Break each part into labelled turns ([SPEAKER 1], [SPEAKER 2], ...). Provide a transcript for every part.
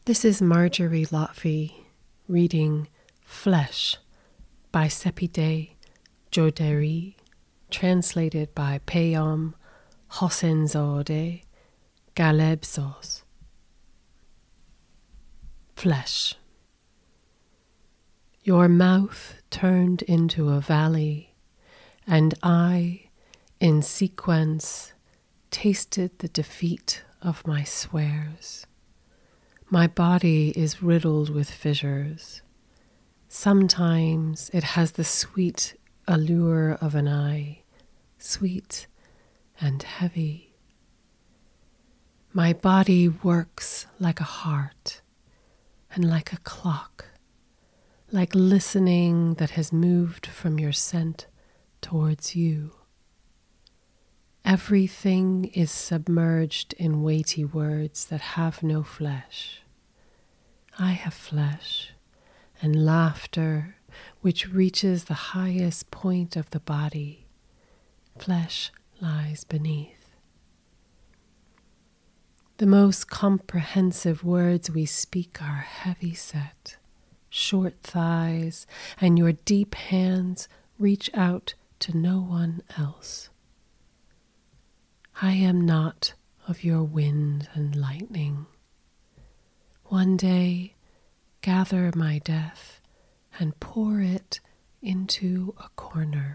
[SPEAKER 1] This is Marjorie Lotfi reading Flesh by Sepide Joderi, translated by Peyam Hossenzadeh Galebsos. Flesh. Your mouth turned into a valley, and I, in sequence, tasted the defeat of my swears. My body is riddled with fissures. Sometimes it has the sweet allure of an eye, sweet and heavy. My body works like a heart and like a clock, like listening that has moved from your scent towards you. Everything is submerged in weighty words that have no flesh. I have flesh and laughter which reaches the highest point of the body. Flesh lies beneath. The most comprehensive words we speak are heavy set, short thighs, and your deep hands reach out to no one else. I am not of your wind and lightning. One day, gather my death and pour it into a corner.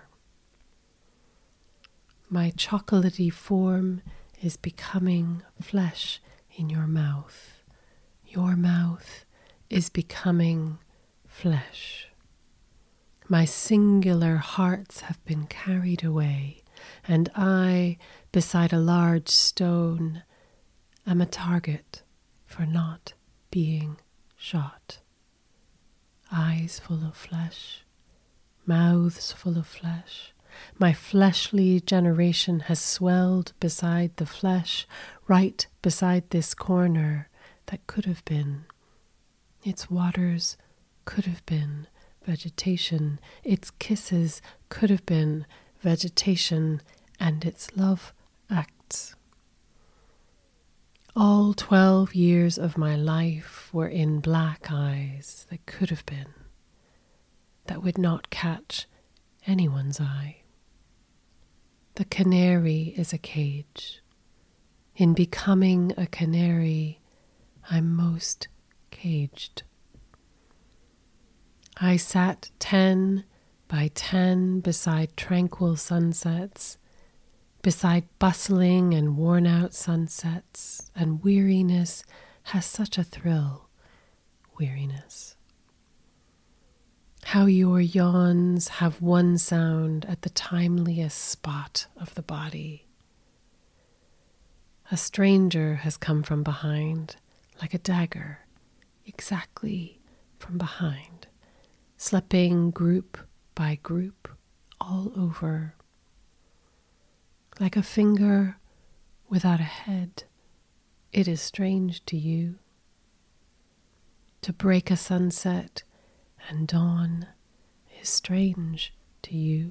[SPEAKER 1] My chocolatey form is becoming flesh in your mouth. Your mouth is becoming flesh. My singular hearts have been carried away, and I, beside a large stone, am a target for not being shot. Eyes full of flesh, mouths full of flesh. My fleshly generation has swelled beside the flesh, right beside this corner that could have been. Its waters could have been vegetation. Its kisses could have been vegetation, and its love acts. All 12 years of my life were in black eyes that could have been, that would not catch anyone's eye. The canary is a cage. In becoming a canary, I'm most caged. I sat 10 by 10 beside tranquil sunsets, beside bustling and worn-out sunsets, and weariness has such a thrill, weariness. How your yawns have one sound at the timeliest spot of the body. A stranger has come from behind, like a dagger, exactly from behind, slipping group by group all over. Like a finger without a head, it is strange to you. To break a sunset and dawn is strange to you.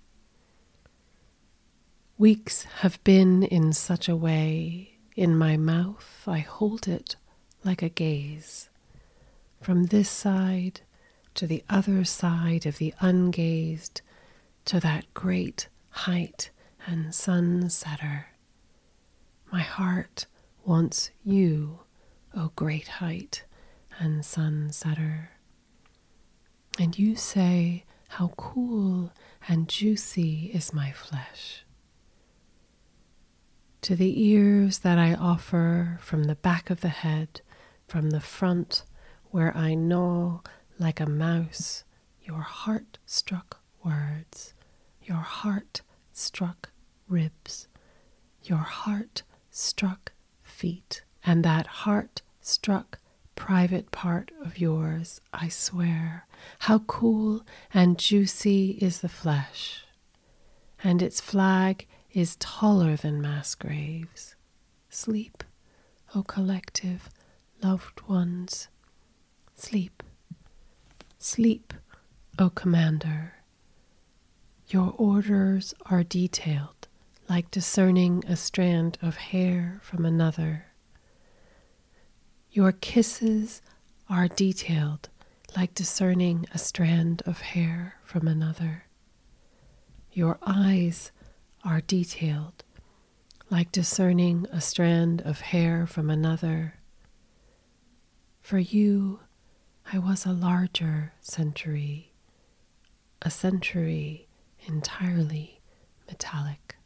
[SPEAKER 1] Weeks have been in such a way. In my mouth I hold it like a gaze, from this side to the other side of the ungazed, to that great height and sunsetter. My heart wants you, O great height and sunsetter. And you say, how cool and juicy is my flesh. To the ears that I offer from the back of the head, from the front where I gnaw like a mouse, your heart-struck words, your heart-struck ribs, your heart-struck feet, and that heart-struck private part of yours, I swear, how cool and juicy is the flesh, and its flag is taller than mass graves. Sleep, O collective loved ones, sleep, sleep, O commander. Your orders are detailed, like discerning a strand of hair from another. Your kisses are detailed, like discerning a strand of hair from another. Your eyes are detailed, like discerning a strand of hair from another. For you, I was a larger century, a century entirely metallic.